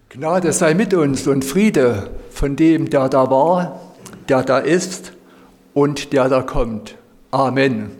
Gnade sei mit uns und Friede von dem, der da war, der da ist und der da kommt. Amen.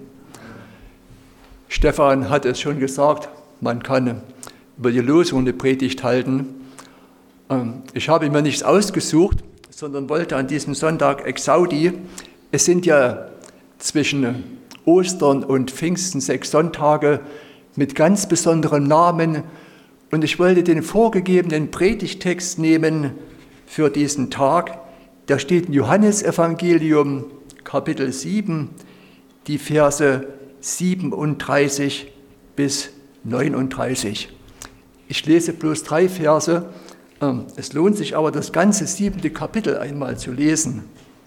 Stefan hat es schon gesagt, man kann über die Losung eine Predigt halten. Ich habe mir nichts ausgesucht, sondern wollte an diesem Sonntag Exaudi. Es sind ja zwischen Ostern und Pfingsten 6 Sonntage mit ganz besonderem Namen. Und ich wollte den vorgegebenen Predigttext nehmen für diesen Tag. Der steht im Johannesevangelium, Kapitel 7, die Verse 37 bis 39. Ich lese bloß 3 Verse. Es lohnt sich aber, das ganze 7. Kapitel einmal zu lesen.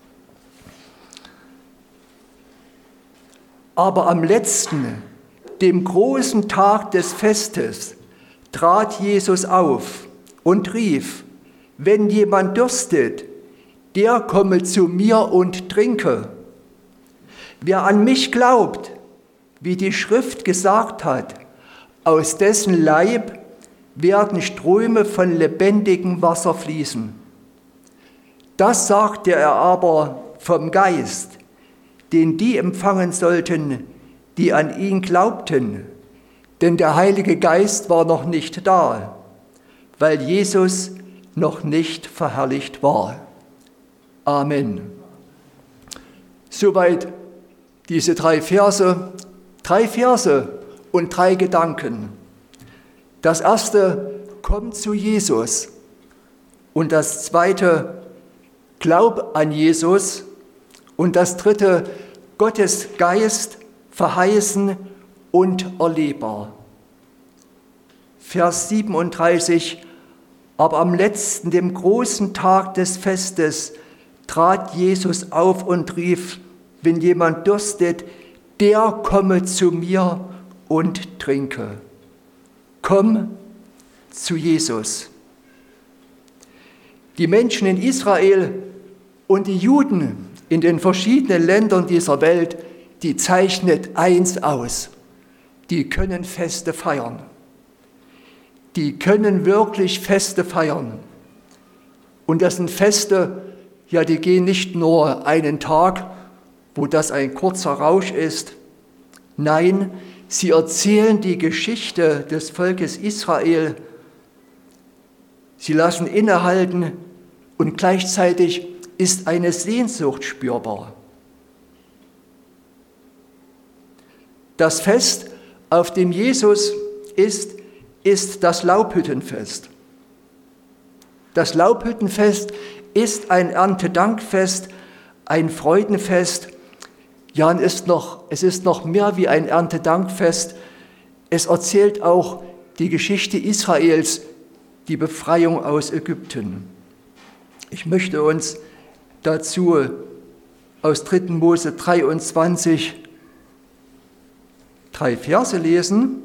Aber am letzten, dem großen Tag des Festes, trat Jesus auf und rief: Wenn jemand dürstet, der komme zu mir und trinke. Wer an mich glaubt, wie die Schrift gesagt hat, aus dessen Leib werden Ströme von lebendigem Wasser fließen. Das sagte er aber vom Geist, den die empfangen sollten, die an ihn glaubten. Denn der Heilige Geist war noch nicht da, weil Jesus noch nicht verherrlicht war. Amen. Soweit diese 3 Verse. 3 Verse und 3 Gedanken. Das erste: Komm zu Jesus. Und das zweite: Glaub an Jesus. Und das dritte: Gottes Geist verheißen und erlebbar. Vers 37: Aber am letzten, dem großen Tag des Festes, trat Jesus auf und rief: Wenn jemand dürstet, der komme zu mir und trinke. Komm zu Jesus. Die Menschen in Israel und die Juden in den verschiedenen Ländern dieser Welt, die zeichnet eins aus: Die können Feste feiern. Die können wirklich Feste feiern. Und das sind Feste, ja, die gehen nicht nur einen Tag, wo das ein kurzer Rausch ist. Nein, sie erzählen die Geschichte des Volkes Israel. Sie lassen innehalten und gleichzeitig ist eine Sehnsucht spürbar. Das Fest, auf dem Jesus ist das Laubhüttenfest. Das Laubhüttenfest ist ein Erntedankfest, ein Freudenfest. Ja, es ist noch mehr wie ein Erntedankfest. Es erzählt auch die Geschichte Israels, die Befreiung aus Ägypten. Ich möchte uns dazu aus 3. Mose 23 3 Verse lesen.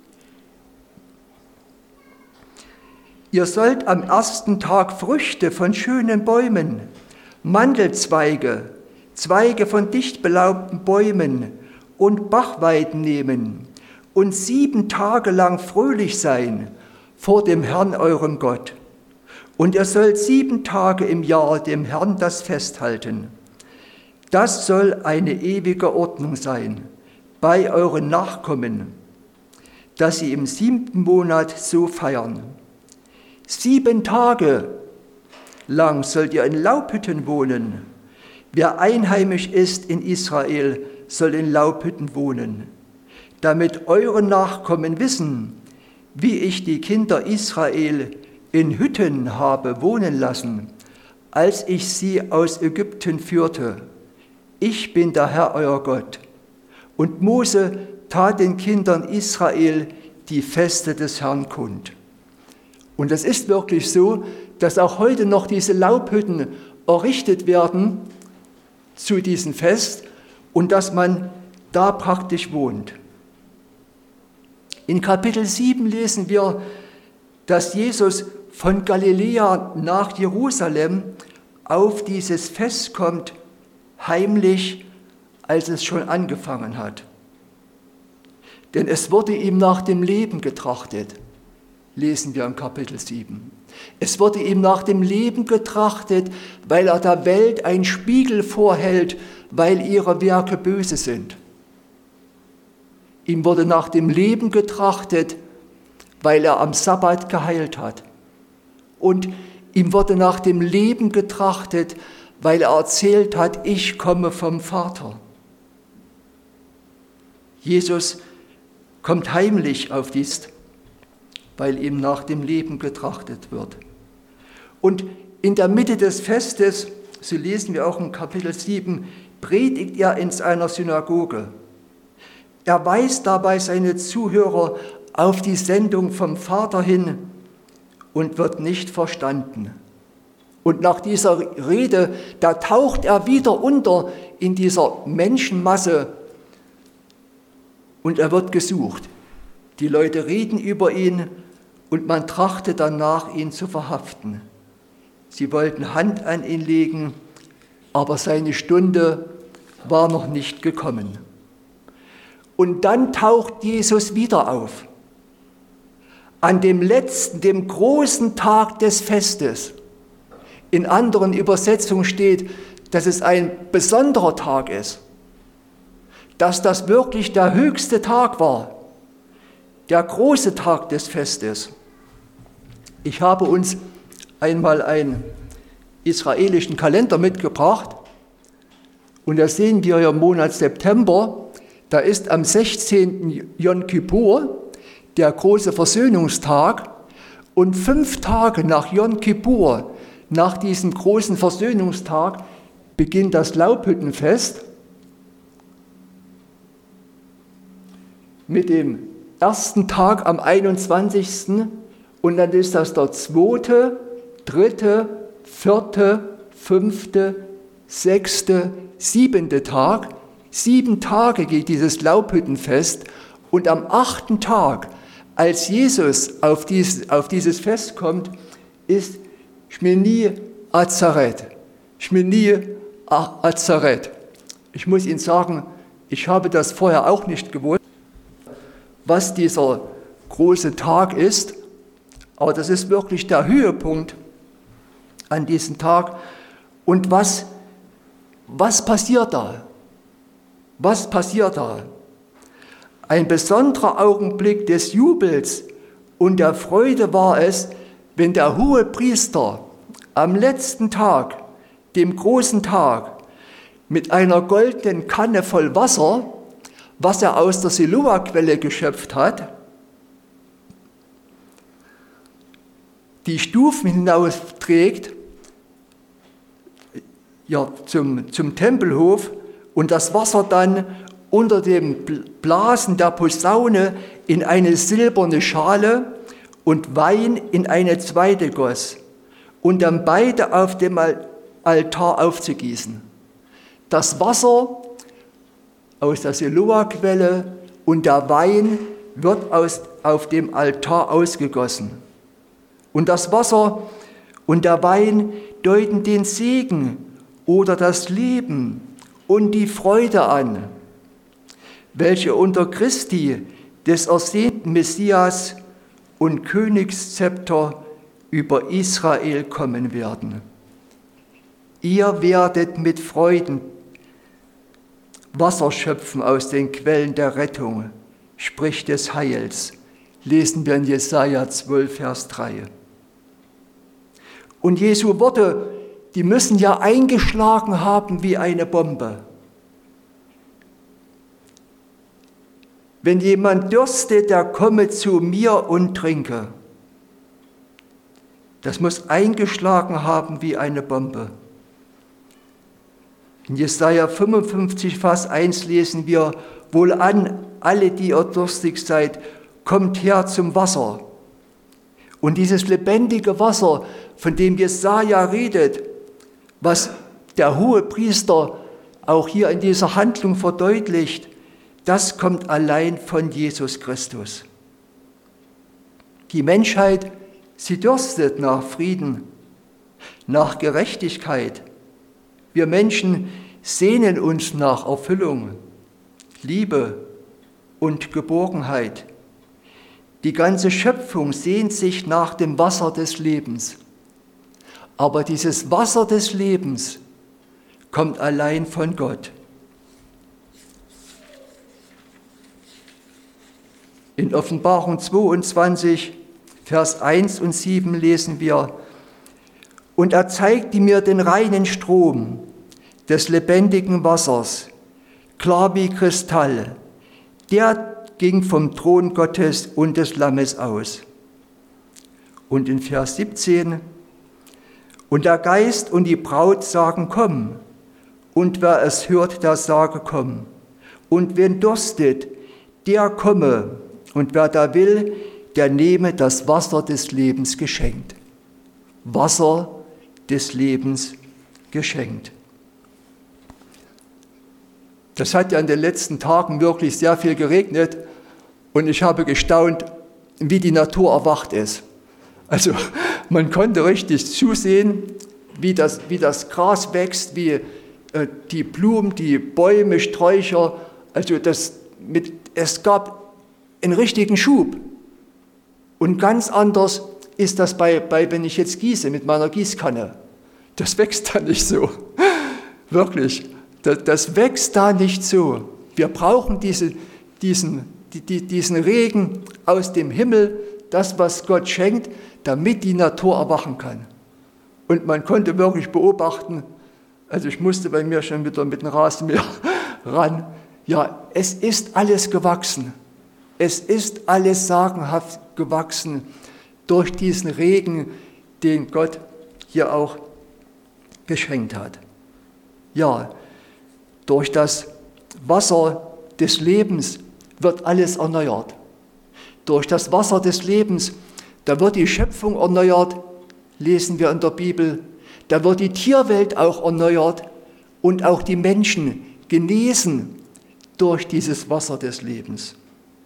Ihr sollt am ersten Tag Früchte von schönen Bäumen, Mandelzweige, Zweige von dicht belaubten Bäumen und Bachweiden nehmen und 7 Tage lang fröhlich sein vor dem Herrn, eurem Gott. Und ihr sollt 7 Tage im Jahr dem Herrn das Fest halten. Das soll eine ewige Ordnung sein bei euren Nachkommen, dass sie im 7. Monat so feiern. 7 Tage lang sollt ihr in Laubhütten wohnen. Wer einheimisch ist in Israel, soll in Laubhütten wohnen, damit eure Nachkommen wissen, wie ich die Kinder Israel in Hütten habe wohnen lassen, als ich sie aus Ägypten führte. Ich bin der Herr, euer Gott. Und Mose tat den Kindern Israel die Feste des Herrn kund. Und es ist wirklich so, dass auch heute noch diese Laubhütten errichtet werden zu diesem Fest und dass man da praktisch wohnt. In Kapitel 7 lesen wir, dass Jesus von Galiläa nach Jerusalem auf dieses Fest kommt, heimlich, als es schon angefangen hat. Denn es wurde ihm nach dem Leben getrachtet, lesen wir im Kapitel 7. Es wurde ihm nach dem Leben getrachtet, weil er der Welt ein Spiegel vorhält, weil ihre Werke böse sind. Ihm wurde nach dem Leben getrachtet, weil er am Sabbat geheilt hat. Und ihm wurde nach dem Leben getrachtet, weil er erzählt hat, ich komme vom Vater. Jesus kommt heimlich auf dies, weil ihm nach dem Leben getrachtet wird. Und in der Mitte des Festes, so lesen wir auch in Kapitel 7, predigt er in seiner Synagoge. Er weist dabei seine Zuhörer auf die Sendung vom Vater hin und wird nicht verstanden. Und nach dieser Rede, da taucht er wieder unter in dieser Menschenmasse und er wird gesucht. Die Leute reden über ihn und man trachtet danach, ihn zu verhaften. Sie wollten Hand an ihn legen, aber seine Stunde war noch nicht gekommen. Und dann taucht Jesus wieder auf. An dem letzten, dem großen Tag des Festes. In anderen Übersetzungen steht, dass es ein besonderer Tag ist. Dass das wirklich der höchste Tag war. Der große Tag des Festes. Ich habe uns einmal einen israelischen Kalender mitgebracht. Und da sehen wir ja im Monat September, da ist am 16. Yom Kippur der große Versöhnungstag und 5 Tage nach Yom Kippur, nach diesem großen Versöhnungstag, beginnt das Laubhüttenfest mit dem ersten Tag am 21. und dann ist das der 2., 3., 4., 5., 6., 7. Tag. 7 Tage geht dieses Laubhüttenfest und am 8. Tag, als Jesus auf dieses Fest kommt, ist Shmini Atzeret. Shmini Atzeret. Ich muss Ihnen sagen, ich habe das vorher auch nicht gewusst, was dieser große Tag ist, aber das ist wirklich der Höhepunkt an diesem Tag. Und was passiert da? Was passiert da? Ein besonderer Augenblick des Jubels und der Freude war es, wenn der Hohepriester am letzten Tag, dem großen Tag, mit einer goldenen Kanne voll Wasser, was er aus der Siloa-Quelle geschöpft hat, die Stufen hinausträgt, ja, zum Tempelhof und das Wasser dann unter dem Blasen der Posaune in eine silberne Schale und Wein in eine zweite goss und dann beide auf dem Altar aufzugießen. Das Wasser aus der Siloa-Quelle und der Wein wird auf dem Altar ausgegossen. Und das Wasser und der Wein deuten den Segen oder das Leben und die Freude an, welche unter Christi, des ersehnten Messias und Königszepter über Israel kommen werden. Ihr werdet mit Freuden Wasser schöpfen aus den Quellen der Rettung, sprich des Heils, lesen wir in Jesaja 12, Vers 3. Und Jesu Worte, die müssen ja eingeschlagen haben wie eine Bombe. Wenn jemand dürstet, der komme zu mir und trinke. Das muss eingeschlagen haben wie eine Bombe. In Jesaja 55, Vers 1 lesen wir, wohlan, alle, die ihr durstig seid, kommt her zum Wasser. Und dieses lebendige Wasser, von dem Jesaja redet, was der Hohepriester auch hier in dieser Handlung verdeutlicht, das kommt allein von Jesus Christus. Die Menschheit, sie dürstet nach Frieden, nach Gerechtigkeit. Wir Menschen sehnen uns nach Erfüllung, Liebe und Geborgenheit. Die ganze Schöpfung sehnt sich nach dem Wasser des Lebens. Aber dieses Wasser des Lebens kommt allein von Gott. In Offenbarung 22, Vers 1 und 7 lesen wir: Und er zeigte mir den reinen Strom des lebendigen Wassers, klar wie Kristall. Der ging vom Thron Gottes und des Lammes aus. Und in Vers 17: Und der Geist und die Braut sagen, komm. Und wer es hört, der sage, komm. Und wen durstet, der komme. Und wer da will, der nehme das Wasser des Lebens geschenkt. Wasser des Lebens geschenkt. Das hat ja in den letzten Tagen wirklich sehr viel geregnet und ich habe gestaunt, wie die Natur erwacht ist. Also man konnte richtig zusehen, wie das Gras wächst, wie die Blumen, die Bäume, Sträucher, also es gab einen richtigen Schub. Und ganz anders ist das wenn ich jetzt gieße mit meiner Gießkanne. Das wächst da nicht so. Wirklich. Das wächst da nicht so. Wir brauchen diesen Regen aus dem Himmel, das, was Gott schenkt, damit die Natur erwachen kann. Und man konnte wirklich beobachten, also ich musste bei mir schon wieder mit dem Rasenmäher ran, ja, es ist alles gewachsen. Es ist alles sagenhaft gewachsen durch diesen Regen, den Gott hier auch geschenkt hat. Ja, durch das Wasser des Lebens wird alles erneuert. Durch das Wasser des Lebens, da wird die Schöpfung erneuert, lesen wir in der Bibel. Da wird die Tierwelt auch erneuert und auch die Menschen genesen durch dieses Wasser des Lebens.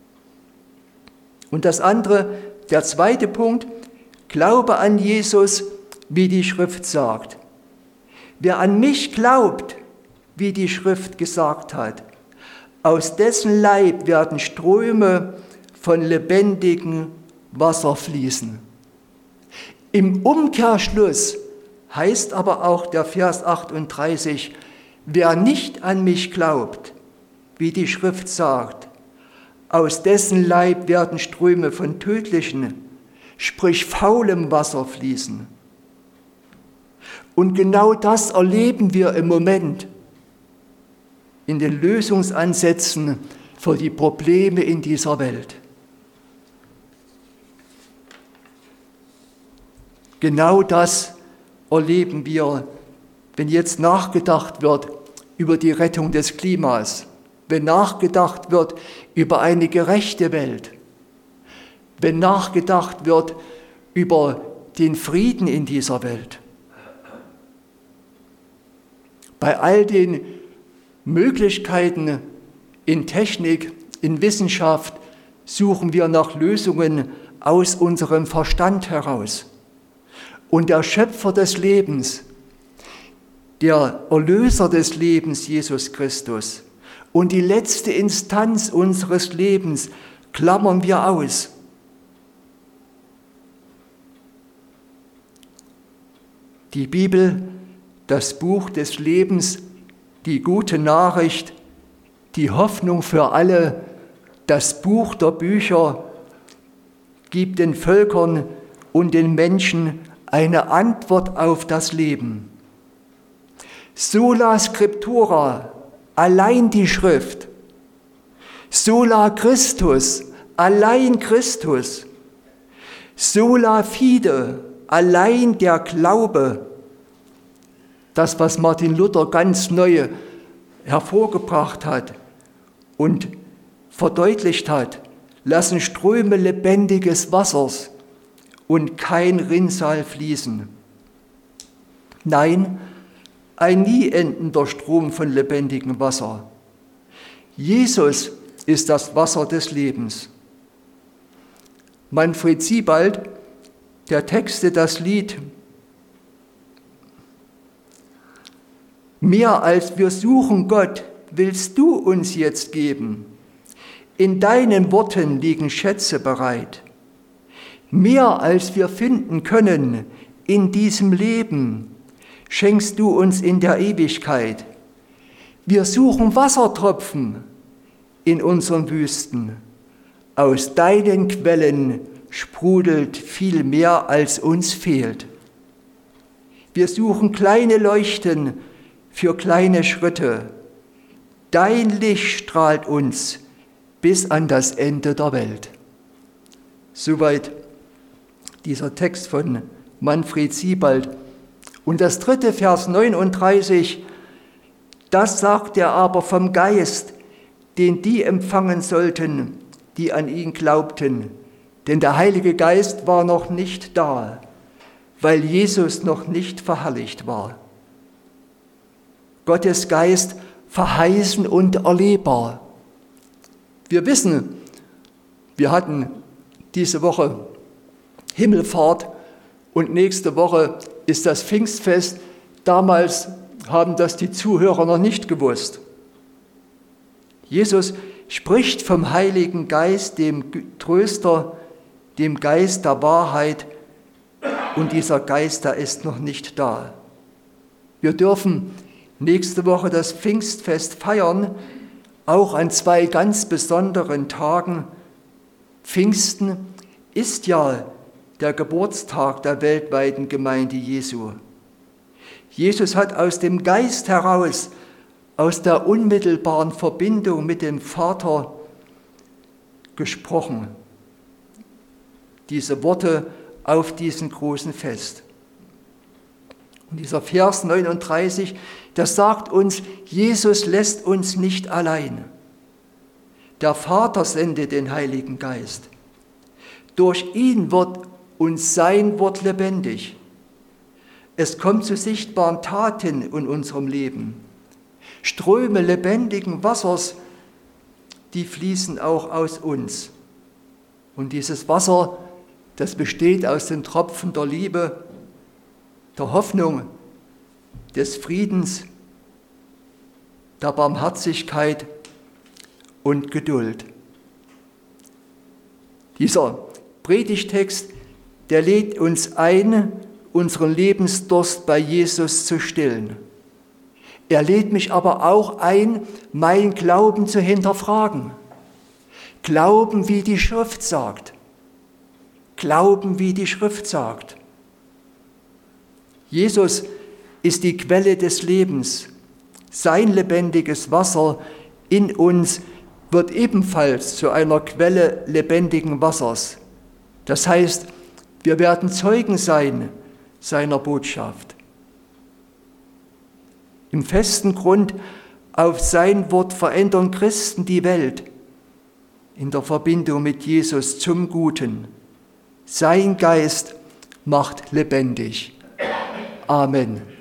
Und das andere, der zweite Punkt, Glaube an Jesus, wie die Schrift sagt. Wer an mich glaubt, wie die Schrift gesagt hat, aus dessen Leib werden Ströme von lebendigem Wasser fließen. Im Umkehrschluss heißt aber auch der Vers 38, wer nicht an mich glaubt, wie die Schrift sagt, aus dessen Leib werden Ströme von tödlichem, sprich faulem Wasser fließen. Und genau das erleben wir im Moment in den Lösungsansätzen für die Probleme in dieser Welt. Genau das erleben wir, wenn jetzt nachgedacht wird über die Rettung des Klimas, wenn nachgedacht wird über eine gerechte Welt, wenn nachgedacht wird über den Frieden in dieser Welt. Bei all den Möglichkeiten in Technik, in Wissenschaft suchen wir nach Lösungen aus unserem Verstand heraus. Und der Schöpfer des Lebens, der Erlöser des Lebens, Jesus Christus, und die letzte Instanz unseres Lebens klammern wir aus. Die Bibel, das Buch des Lebens, die gute Nachricht, die Hoffnung für alle, das Buch der Bücher, gibt den Völkern und den Menschen eine Antwort auf das Leben. Sola Scriptura, allein die Schrift. Sola Christus, allein Christus. Sola Fide, allein der Glaube. Das, was Martin Luther ganz neu hervorgebracht hat und verdeutlicht hat, lassen Ströme lebendiges Wassers und kein Rinnsal fließen. Nein, ein nie endender Strom von lebendigem Wasser. Jesus ist das Wasser des Lebens. Manfred Siebald, der textet das Lied: Mehr als wir suchen, Gott, willst du uns jetzt geben. In deinen Worten liegen Schätze bereit. Mehr als wir finden können in diesem Leben, schenkst du uns in der Ewigkeit. Wir suchen Wassertropfen in unseren Wüsten. Aus deinen Quellen sprudelt viel mehr, als uns fehlt. Wir suchen kleine Leuchten für kleine Schritte. Dein Licht strahlt uns bis an das Ende der Welt. Soweit dieser Text von Manfred Siebald. Und das 3. Vers 39, das sagt er aber vom Geist, den die empfangen sollten, die an ihn glaubten. Denn der Heilige Geist war noch nicht da, weil Jesus noch nicht verherrlicht war. Gottes Geist verheißen und erlebbar. Wir wissen, wir hatten diese Woche Himmelfahrt und nächste Woche ist das Pfingstfest. Damals haben das die Zuhörer noch nicht gewusst. Jesus spricht vom Heiligen Geist, dem Tröster, dem Geist der Wahrheit, und dieser Geist, der ist noch nicht da. Wir dürfen nächste Woche das Pfingstfest feiern, auch an 2 ganz besonderen Tagen. Pfingsten ist ja der Geburtstag der weltweiten Gemeinde Jesu. Jesus hat aus dem Geist heraus, aus der unmittelbaren Verbindung mit dem Vater gesprochen. Diese Worte auf diesem großen Fest. Und dieser Vers 39, das sagt uns, Jesus lässt uns nicht allein. Der Vater sendet den Heiligen Geist. Durch ihn wird uns sein Wort lebendig. Es kommt zu sichtbaren Taten in unserem Leben. Ströme lebendigen Wassers, die fließen auch aus uns. Und dieses Wasser, das besteht aus den Tropfen der Liebe, der Hoffnung, des Friedens, der Barmherzigkeit und Geduld. Dieser Predigtext, der lädt uns ein, unseren Lebensdurst bei Jesus zu stillen. Er lädt mich aber auch ein, mein Glauben zu hinterfragen. Glauben, wie die Schrift sagt. Glauben, wie die Schrift sagt. Jesus ist die Quelle des Lebens. Sein lebendiges Wasser in uns wird ebenfalls zu einer Quelle lebendigen Wassers. Das heißt, wir werden Zeugen sein seiner Botschaft. Im festen Grund auf sein Wort verändern Christen die Welt in der Verbindung mit Jesus zum Guten. Sein Geist macht lebendig. Amen.